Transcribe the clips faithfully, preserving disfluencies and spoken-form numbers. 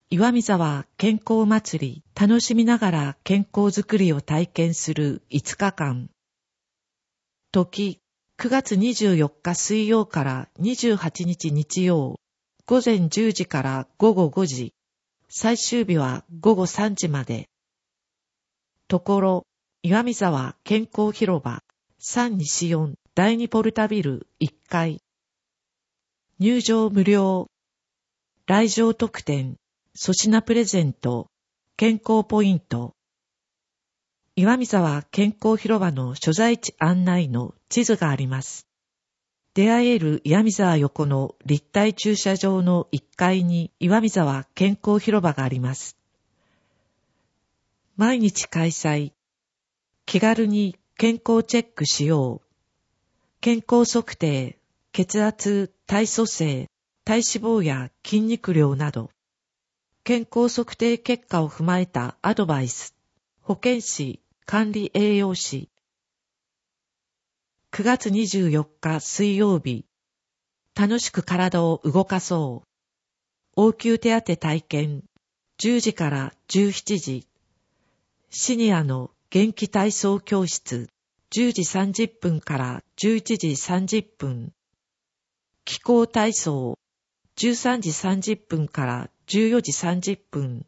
岩見沢健康祭り、楽しみながら健康づくりを体験するいつかかん。時、くがつにじゅうよっか水曜からにじゅうはちにち日曜、午前じゅうじから午後ごじ、最終日は午後さんじまで。ところ、岩見沢健康広場、さんにしよんだいにポルタビルいっかい。入場無料。来場特典、粗品プレゼント、健康ポイント。岩見沢健康広場の所在地案内の地図があります。出会える岩見沢横の立体駐車場のいっかいに岩見沢健康広場があります。毎日開催。気軽に健康チェックしよう。健康測定、血圧、体組成、体脂肪や筋肉量など、健康測定結果を踏まえたアドバイス、保健師、管理栄養士。くがつにじゅうよっか水曜日、楽しく体を動かそう。応急手当体験、じゅうじからじゅうしちじ。シニアの元気体操教室、じゅうじさんじゅっぷんからじゅういちじさんじゅっぷん。気功体操、じゅうさんじさんじゅっぷんからじゅうよじさんじゅっぷん。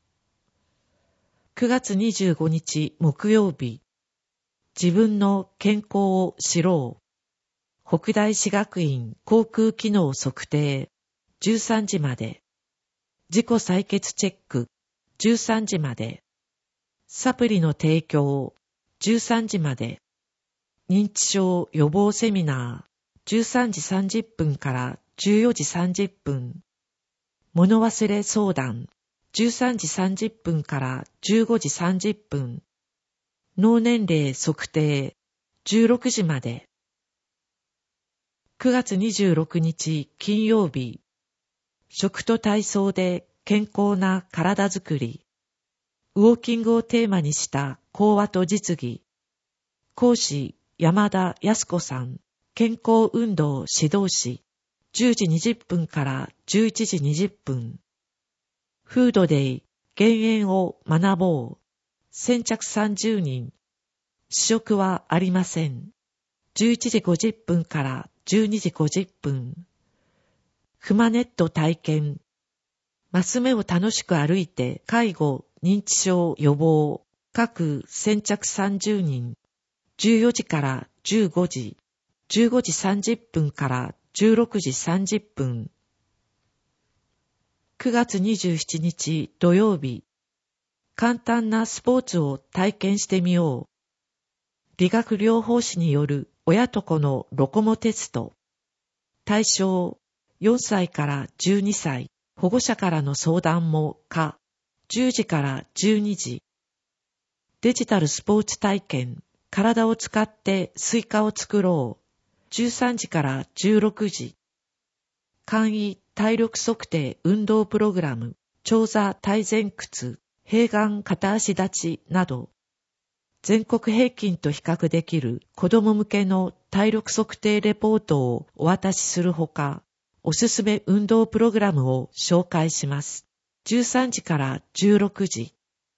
くがつにじゅうごにち木曜日、自分の健康を知ろう。北大歯学院口腔機能測定、じゅうさんじまで。自己採血チェック、じゅうさんじまで。サプリの提供、じゅうさんじまで。認知症予防セミナー、じゅうさんじさんじゅっぷんからじゅうよじさんじゅっぷん。物忘れ相談、じゅうさんじさんじゅっぷんからじゅうごじさんじゅっぷん。脳年齢測定、じゅうろくじまで。くがつにじゅうろくにち金曜日、食と体操で健康な体づくり。ウォーキングをテーマにした講話と実技。講師、山田康子さん、健康運動指導士。じゅうじにじゅっぷんからじゅういちじにじゅっぷん。フードデイ、減塩を学ぼう。先着さんじゅうにん。試食はありません。じゅういちじごじゅっぷんからじゅうにじごじゅっぷん。フマネット体験。マス目を楽しく歩いて介護、認知症予防。各先着さんじゅうにん。じゅうよじからじゅうごじ。じゅうごじさんじゅっぷんからじゅうろくじさんじゅっぷん。くがつにじゅうしちにち土曜日。簡単なスポーツを体験してみよう。理学療法士による親と子のロコモテスト。対象、よんさいからじゅうにさい。保護者からの相談も可。じゅうじからじゅうにじ。デジタルスポーツ体験。体を使ってスイカを作ろう。じゅうさんじからじゅうろくじ。簡易体力測定運動プログラム。長座体前屈。平眼片足立ちなど。全国平均と比較できる子ども向けの体力測定レポートをお渡しするほか、おすすめ運動プログラムを紹介します。じゅうさんじからじゅうろくじ。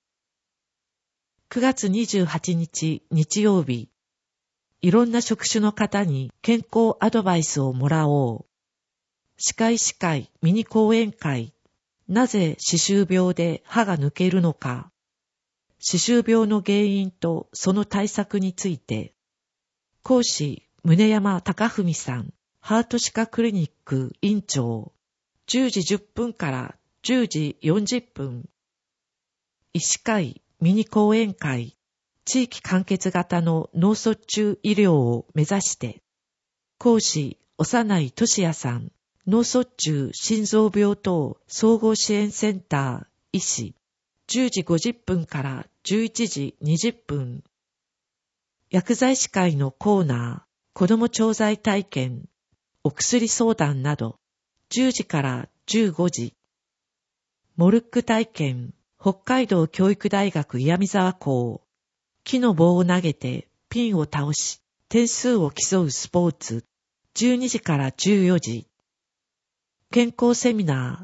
くがつにじゅうはちにち日曜日。いろんな職種の方に健康アドバイスをもらおう。歯科医師会ミニ講演会。なぜ歯周病で歯が抜けるのか。歯周病の原因とその対策について。講師、宗山隆文さん、ハート歯科クリニック院長。じゅうじじゅっぷんからじゅうじよんじゅっぷん。医師会ミニ講演会。地域完結型の脳卒中医療を目指して。講師、幼い俊也さん、脳卒中心臓病等総合支援センター医師。じゅうじごじゅっぷんからじゅういちじにじゅっぷん。薬剤師会のコーナー、子ども調剤体験、お薬相談など、じゅうじからじゅうごじ。モルック体験、北海道教育大学岩見沢校。木の棒を投げてピンを倒し、点数を競うスポーツ。じゅうにじからじゅうよじ。健康セミナー、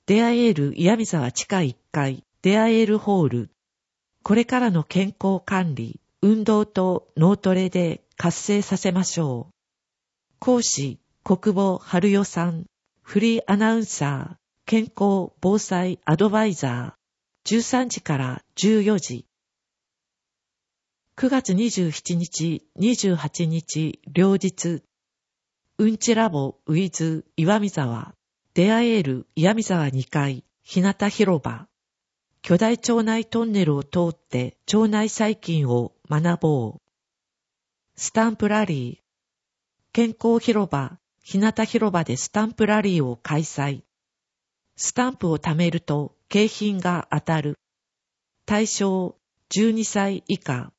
出会える岩見沢地下いっかい、出会えるホール。これからの健康管理、運動と脳トレで活性させましょう。講師、国母春代さん、フリーアナウンサー、健康防災アドバイザー、じゅうさんじからじゅうよじ。くがつにじゅうしちにち、にじゅうはちにち、両日。うんちラボウィズ岩見沢、出会える岩見沢にかい、日向広場。巨大腸内トンネルを通って腸内細菌を学ぼう。スタンプラリー。健康広場、日向広場でスタンプラリーを開催。スタンプを貯めると景品が当たる。対象じゅうにさい以下。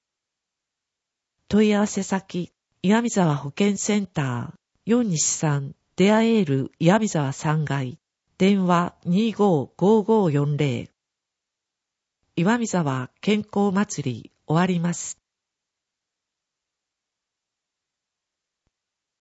問い合わせ先、岩見沢保健センター、よんにしさん、出会える岩見沢さんがい、電話 にーごーごーごーよんぜろ。岩見沢健康祭り終わります。